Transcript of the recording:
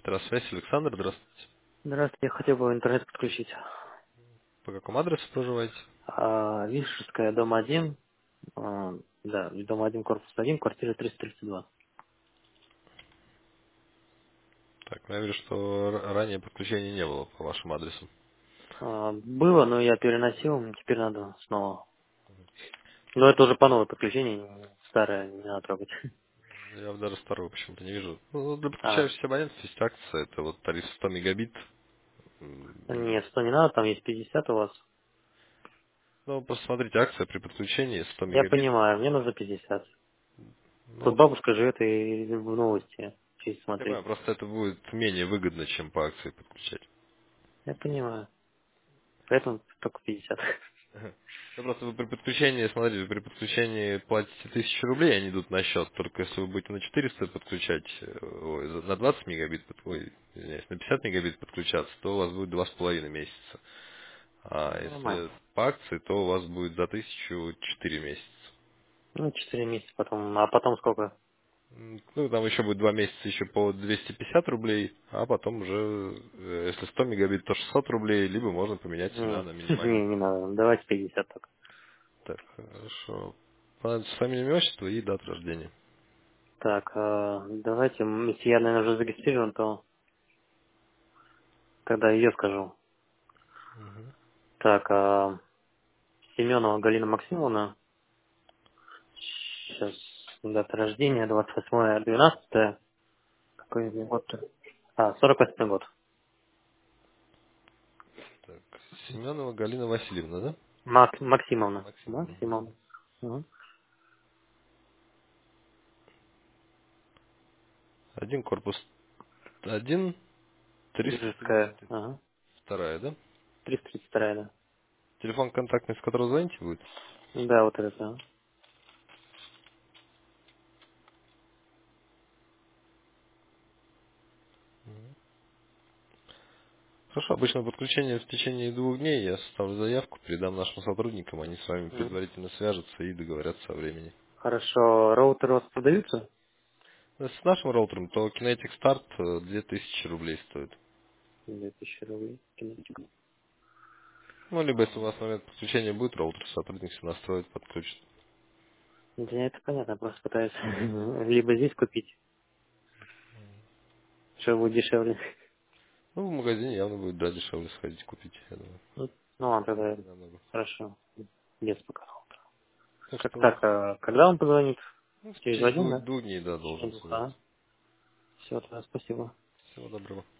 Связь, Александр, здравствуйте. Здравствуйте, я хотел бы интернет подключить. По какому адресу проживаете? Вишерская, дом 1. Да, дом 1, корпус 1, квартира 332. Так, ну, я вижу, что ранее подключения не было по вашему адресу. Было, но я переносил, теперь надо снова. Но это уже по новой подключение, старое не надо трогать. Я вот даже второго почему-то не вижу. Ну, для А, подключающихся абонентов есть акция, это вот тариф 100 мегабит. нет, 100 не надо, там есть 50 у вас. Ну, просто смотрите, акция при подключении 100 Я мегабит. понимаю, мне нужно 50. Тут Ну, бабушка живет и в новости, чуть я смотреть. понимаю, просто это будет менее выгодно, чем по акции подключать. Я понимаю, поэтому только 50. Ага. Ну, просто вы при подключении, смотрите, вы при подключении платите 1000 рублей, они идут на счет. Только если вы будете на 400 подключать, на 20 мегабит, извиняюсь, на 50 мегабит подключаться, то у вас будет 2,5 месяца. А Нормально. если по акции, то у вас будет за 1004 месяца. Ну, 4 месяца потом. А потом сколько? Ну, там еще будет 2 месяца еще по 250 рублей, а потом уже, если 100 мегабит, то 600 рублей, либо можно поменять цена Не, на минимальную. не надо. Давайте 50 только. Так, хорошо. Понадобится фамилия, имя, отчество и дата рождения. Так, давайте, если я, наверное, уже зарегистрирован, то тогда ее скажу. Так, Семенова Галина Максимовна. Сейчас дата рождения, 28.12. Какой это год? 48 год. Так, Семенова Галина Васильевна, да? Максимовна. Максимовна. Максимовна. Угу. Один корпус. Один, Биржская. 332, Ага. да? 332, да. Телефон контактный, с которого звоните будет? Да, вот это. Ага. Хорошо, обычно подключение в течение 2 дней. Я составлю заявку, передам нашим сотрудникам, они с вами Мгм. предварительно свяжутся и договорятся о времени. Хорошо. Роутеры у вас продаются? С нашим роутером, то Kinetic Start 2000 рублей стоит. 2000 рублей. Кинетик. Ну, либо если у вас в момент подключения будет роутер, сотрудник все настроит, подключит. Да, это понятно, просто пытаюсь либо здесь купить, что будет дешевле. Ну, в магазине явно будет, да, дешевле сходить купить, я думаю. Ну ладно, тогда Не намного. хорошо. Без пока. Так что Так, когда он позвонит? ну, в Через течение 1, двух, да? двух дней, да, В течение должен 2, связаться. Все, тогда спасибо. Всего доброго.